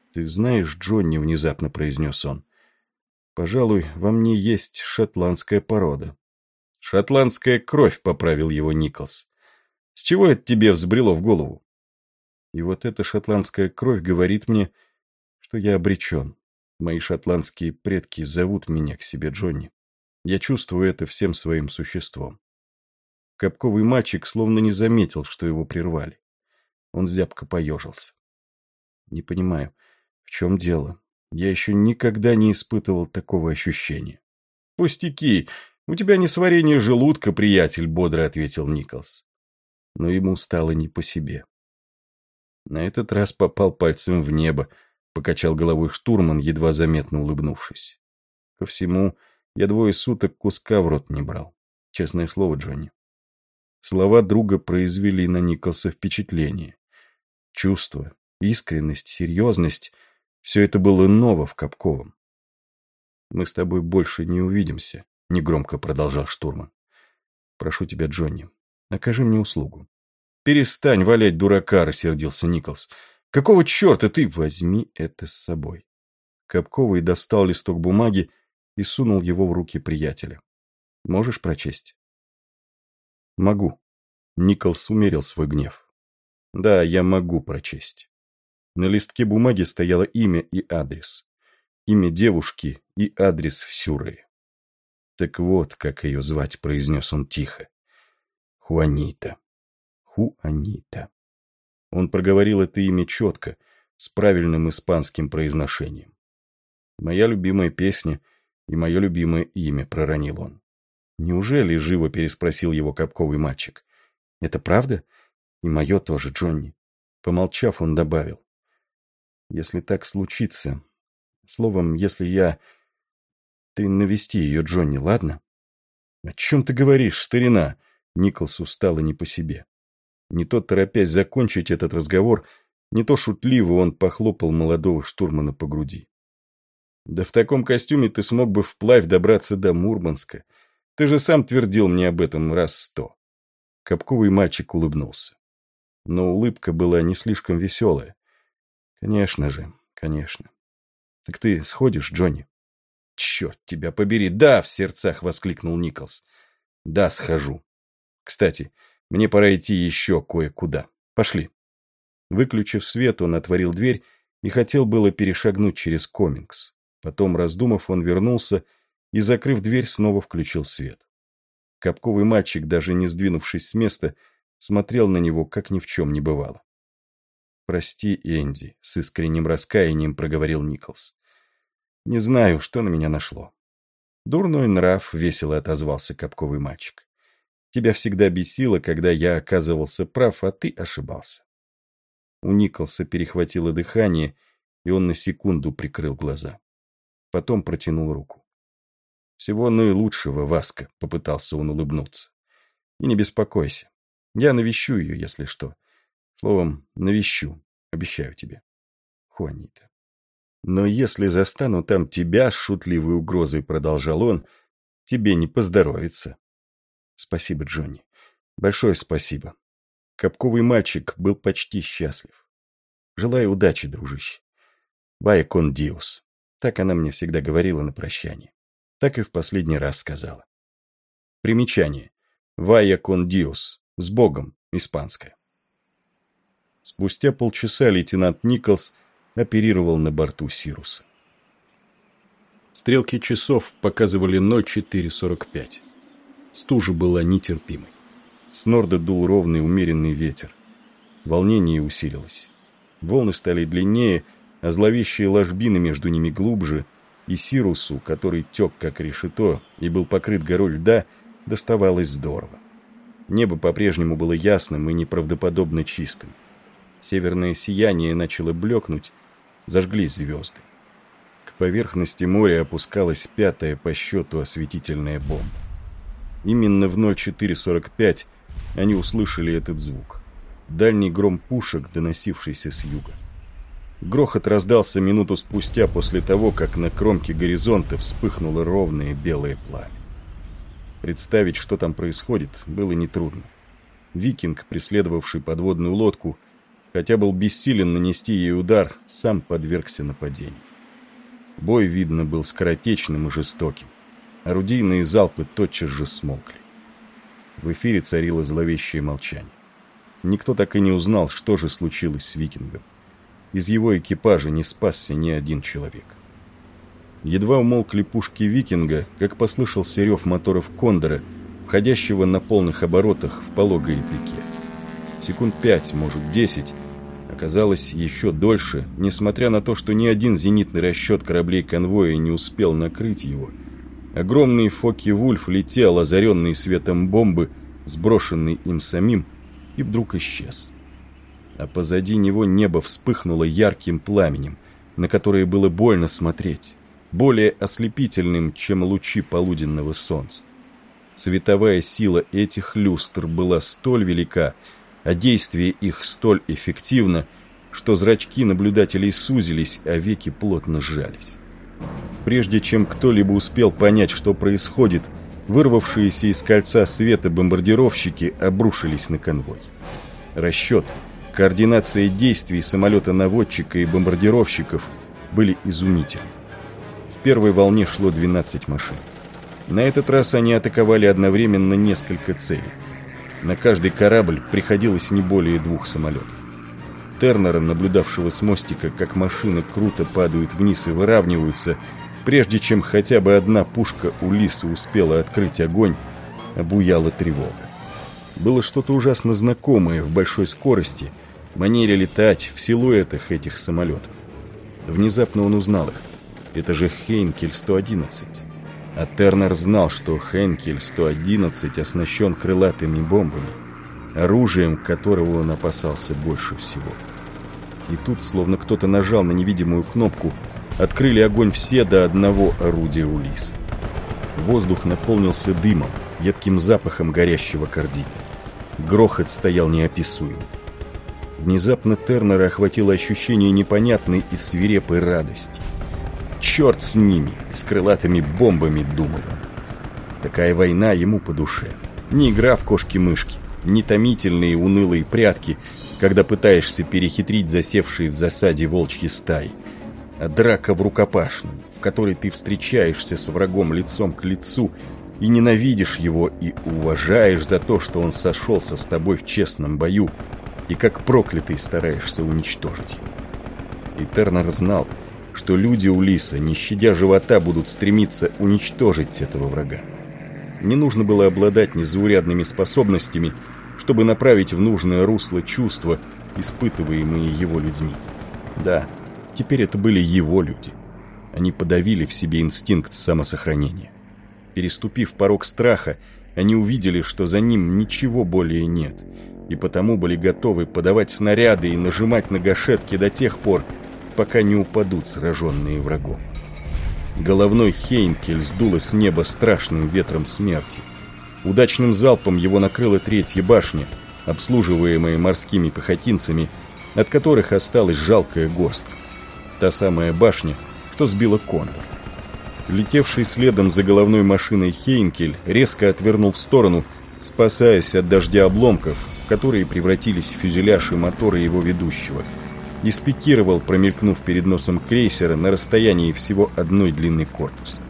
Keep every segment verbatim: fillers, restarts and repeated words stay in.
«Ты знаешь, Джонни», — внезапно произнес он, — «пожалуй, во мне есть шотландская порода». «Шотландская кровь», — поправил его Николс. «С чего это тебе взбрело в голову?» И вот эта шотландская кровь говорит мне, что я обречен. Мои шотландские предки зовут меня к себе, Джонни. Я чувствую это всем своим существом. Капковый мальчик словно не заметил, что его прервали. Он зябко поежился. Не понимаю, в чем дело? Я еще никогда не испытывал такого ощущения. «Пустяки! У тебя несварение желудка, приятель», — бодро ответил Николс. Но ему стало не по себе. На этот раз попал пальцем в небо, покачал головой штурман, едва заметно улыбнувшись. Ко всему, я двое суток куска в рот не брал. Честное слово, Джонни. Слова друга произвели на Николса впечатление. Чувство, искренность, серьезность — все это было ново в Капковом. «Мы с тобой больше не увидимся», — негромко продолжал штурман. «Прошу тебя, Джонни, окажи мне услугу». «Перестань валять дурака», — рассердился Николс. «Какого черта ты...» «Возьми это с собой». Капковый достал листок бумаги и сунул его в руки приятеля. «Можешь прочесть?» «Могу». Николс умерил свой гнев. «Да, я могу прочесть». На листке бумаги стояло имя и адрес. Имя девушки и адрес в Сюррее. «Так вот, как ее звать», — произнес он тихо. «Хуанита. Хуанита». Он проговорил это имя четко, с правильным испанским произношением. «Моя любимая песня и мое любимое имя», — проронил он. «Неужели?» — живо переспросил его Капковый мальчик. «Это правда? И мое тоже, Джонни». Помолчав, он добавил. «Если так случится... Словом, если я... Ты навести ее, Джонни, ладно?» «О чем ты говоришь, старина?» Николсу стало не по себе. Не то торопясь закончить этот разговор, не то шутливо он похлопал молодого штурмана по груди. «Да в таком костюме ты смог бы вплавь добраться до Мурманска. Ты же сам твердил мне об этом раз сто». Капковый мальчик улыбнулся. Но улыбка была не слишком веселая. «Конечно же, конечно. Так ты сходишь, Джонни?» «Черт тебя побери! Да!» — в сердцах воскликнул Николс. «Да, схожу. Кстати, мне пора идти еще кое-куда. Пошли». Выключив свет, он отворил дверь и хотел было перешагнуть через комингс. Потом, раздумав, он вернулся и, закрыв дверь, снова включил свет. Капковый мальчик, даже не сдвинувшись с места, смотрел на него, как ни в чем не бывало. «Прости, Энди», — с искренним раскаянием проговорил Николс. «Не знаю, что на меня нашло». «Дурной нрав», — весело отозвался Капковый мальчик. «Тебя всегда бесило, когда я оказывался прав, а ты ошибался». У Николса перехватило дыхание, и он на секунду прикрыл глаза. Потом протянул руку. «Всего наилучшего, Васка», — попытался он улыбнуться. «И не беспокойся. Я навещу ее, если что. Словом, навещу, обещаю тебе. Хуанита. Но если застану там тебя с шутливой угрозой», — продолжал он, — «тебе не поздоровится». «Спасибо, Джонни. Большое спасибо». Капковый мальчик был почти счастлив. «Желаю удачи, дружище. Вая кон диос». Так она мне всегда говорила на прощание. Так и в последний раз сказала. Примечание. Вая кон диос. С Богом. Испанское. Спустя полчаса лейтенант Николс оперировал на борту Сируса. Стрелки часов показывали ноль четыре сорок пять. Стужа была нетерпимой. С норда дул ровный умеренный ветер. Волнение усилилось. Волны стали длиннее, а зловещие ложбины между ними глубже, и Сирусу, который тек как решето и был покрыт горой льда, доставалось здорово. Небо по-прежнему было ясным и неправдоподобно чистым. Северное сияние начало блекнуть, зажглись звезды. К поверхности моря опускалась пятая по счету осветительная бомба. Именно в ноль четыре сорок пять они услышали этот звук. Дальний гром пушек, доносившийся с юга. Грохот раздался минуту спустя после того, как на кромке горизонта вспыхнуло ровное белое пламя. Представить, что там происходит, было нетрудно. Викинг, преследовавший подводную лодку, хотя был бессилен нанести ей удар, сам подвергся нападению. Бой, видно, был скоротечным и жестоким. Орудийные залпы тотчас же смолкли. В эфире царило зловещее молчание. Никто так и не узнал, что же случилось с викингом. Из его экипажа не спасся ни один человек. Едва умолкли пушки викинга, как послышался рев моторов кондора, входящего на полных оборотах в пологое пике. Секунд пять, может десять, оказалось еще дольше, несмотря на то, что ни один зенитный расчет кораблей конвоя не успел накрыть его. Огромный Фокке-Вульф летел, озаренный светом бомбы, сброшенный им самим, и вдруг исчез. А позади него небо вспыхнуло ярким пламенем, на которое было больно смотреть, более ослепительным, чем лучи полуденного солнца. Световая сила этих люстр была столь велика, а действие их столь эффективно, что зрачки наблюдателей сузились, а веки плотно сжались. Прежде чем кто-либо успел понять, что происходит, вырвавшиеся из кольца света бомбардировщики обрушились на конвой. Расчет, координация действий самолета-наводчика и бомбардировщиков были изумительны. В первой волне шло двенадцать машин. На этот раз они атаковали одновременно несколько целей. На каждый корабль приходилось не более двух самолетов. Тернера, наблюдавшего с мостика, как машины круто падают вниз и выравниваются, прежде чем хотя бы одна пушка Улисса успела открыть огонь, обуяла тревога. Было что-то ужасно знакомое в большой скорости, манере летать, в силуэтах этих самолетов. Внезапно он узнал их. Это же Хейнкель сто одиннадцать. А Тернер знал, что Хейнкель сто одиннадцать оснащен крылатыми бомбами, оружием которого он опасался больше всего. И тут, словно кто-то нажал на невидимую кнопку, открыли огонь все до одного орудия Улисса. Воздух наполнился дымом, едким запахом горящего кардита. Грохот стоял неописуемый. Внезапно Тернера охватило ощущение непонятной и свирепой радости. Черт с ними, с крылатыми бомбами, думал он. Такая война ему по душе. Не игра в кошки-мышки, не томительные унылые прятки, когда пытаешься перехитрить засевшие в засаде волчьи стаи, а драка в рукопашную, в которой ты встречаешься с врагом лицом к лицу и ненавидишь его и уважаешь за то, что он сошелся с тобой в честном бою, и как проклятый стараешься уничтожить его. И Тернер знал, что люди Улисса, не щадя живота, будут стремиться уничтожить этого врага. Не нужно было обладать незаурядными способностями, чтобы направить в нужное русло чувства, испытываемые его людьми. Да, теперь это были его люди. Они подавили в себе инстинкт самосохранения. Переступив порог страха, они увидели, что за ним ничего более нет, и потому были готовы подавать снаряды и нажимать на гашетки до тех пор, пока не упадут сраженные врагом. Головной Хейнкель сдуло с неба страшным ветром смерти. Удачным залпом его накрыла третья башня, обслуживаемая морскими пехотинцами, от которых осталась жалкая горстка. Та самая башня, что сбила кондор. Летевший следом за головной машиной Хейнкель резко отвернул в сторону, спасаясь от дождя обломков, в которые превратились в фюзеляж и моторы его ведущего, и спикировал, промелькнув перед носом крейсера на расстоянии всего одной длины корпуса.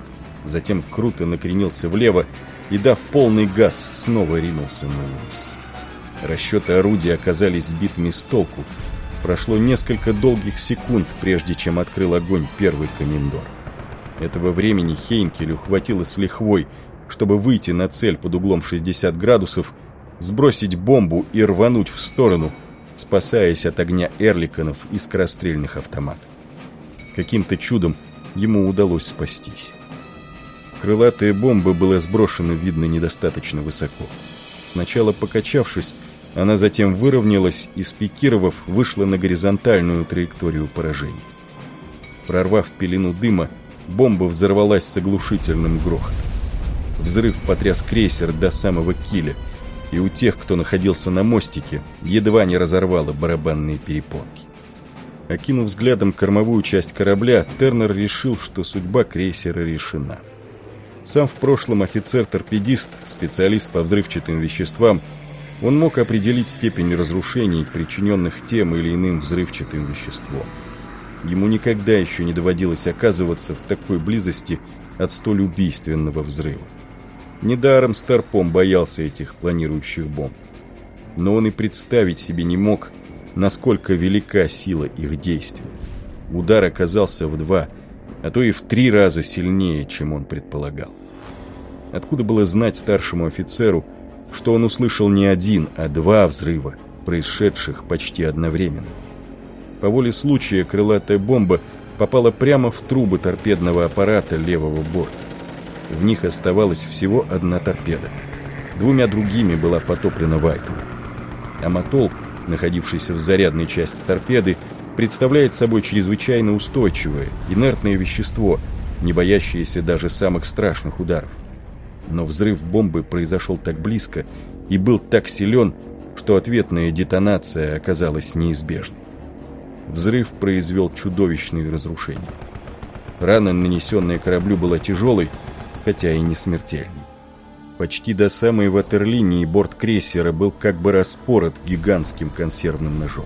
Затем круто накренился влево и, дав полный газ, снова ринулся на Улисс. Расчеты орудия оказались сбитыми с толку. Прошло несколько долгих секунд, прежде чем открыл огонь первый комендор. Этого времени Хейнкелю хватило с лихвой, чтобы выйти на цель под углом шестьдесят градусов, сбросить бомбу и рвануть в сторону, спасаясь от огня эрликонов и скорострельных автоматов. Каким-то чудом ему удалось спастись. Крылатая бомба была сброшена, видно, недостаточно высоко. Сначала покачавшись, она затем выровнялась и, спикировав, вышла на горизонтальную траекторию поражения. Прорвав пелену дыма, бомба взорвалась с оглушительным грохотом. Взрыв потряс крейсер до самого киля, и у тех, кто находился на мостике, едва не разорвало барабанные перепонки. Окинув взглядом кормовую часть корабля, Тернер решил, что судьба крейсера решена. Сам в прошлом офицер-торпедист, специалист по взрывчатым веществам, Он мог определить степень разрушений, причиненных тем или иным взрывчатым веществом. Ему никогда еще не доводилось оказываться в такой близости от столь убийственного взрыва. Недаром Старпом боялся этих планирующих бомб. Но он и представить себе не мог, насколько велика сила их действия. Удар оказался в два, а то и в три раза сильнее, чем он предполагал. Откуда было знать старшему офицеру, что он услышал не один, а два взрыва, происшедших почти одновременно? По воле случая крылатая бомба попала прямо в трубы торпедного аппарата левого борта. В них оставалась всего одна торпеда. Двумя другими была потоплена Вайтула. Аматол, находившийся в зарядной части торпеды, представляет собой чрезвычайно устойчивое, инертное вещество, не боящееся даже самых страшных ударов. Но взрыв бомбы произошел так близко и был так силен, что ответная детонация оказалась неизбежной. Взрыв произвел чудовищные разрушения. Рана, нанесенная кораблю, была тяжелой, хотя и не смертельной. Почти до самой ватерлинии борт крейсера был как бы распорот гигантским консервным ножом.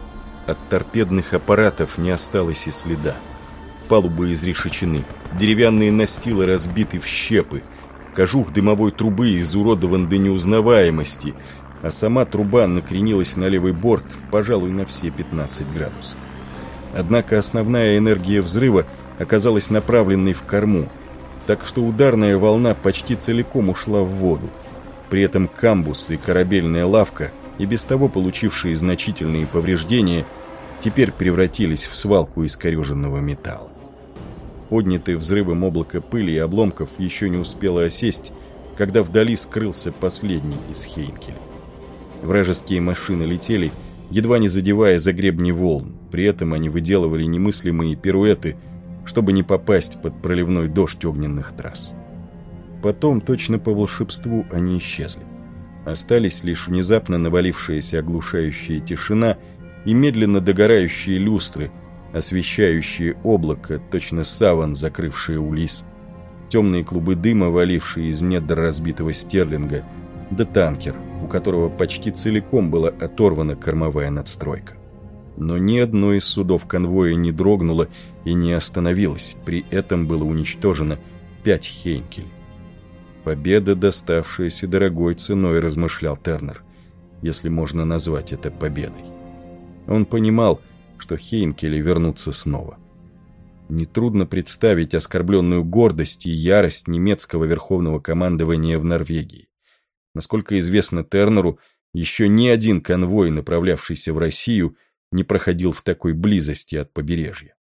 От торпедных аппаратов не осталось и следа. Палубы изрешечены, деревянные настилы разбиты в щепы, кожух дымовой трубы изуродован до неузнаваемости, а сама труба накренилась на левый борт, пожалуй, на все пятнадцать градусов. Однако основная энергия взрыва оказалась направленной в корму, так что ударная волна почти целиком ушла в воду. При этом камбус и корабельная лавка, и без того получившие значительные повреждения, теперь превратились в свалку искореженного металла. Поднятое взрывом облако пыли и обломков еще не успело осесть, когда вдали скрылся последний из Хейнкелей. Вражеские машины летели, едва не задевая за гребни волн, при этом они выделывали немыслимые пируэты, чтобы не попасть под проливной дождь огненных трасс. Потом, точно по волшебству, они исчезли. Остались лишь внезапно навалившаяся оглушающая тишина и медленно догорающие люстры, освещающие облако, точно саван, закрывшие Улисс, темные клубы дыма, валившие из недр разбитого стерлинга, да танкер, у которого почти целиком была оторвана кормовая надстройка. Но ни одно из судов конвоя не дрогнуло и не остановилось, при этом было уничтожено пять Хейнкелей. Победа, доставшаяся дорогой ценой, размышлял Тернер, если можно назвать это победой. Он понимал, что Хейнкели вернутся снова. Нетрудно представить оскорбленную гордость и ярость немецкого верховного командования в Норвегии. Насколько известно Тернеру, еще ни один конвой, направлявшийся в Россию, не проходил в такой близости от побережья.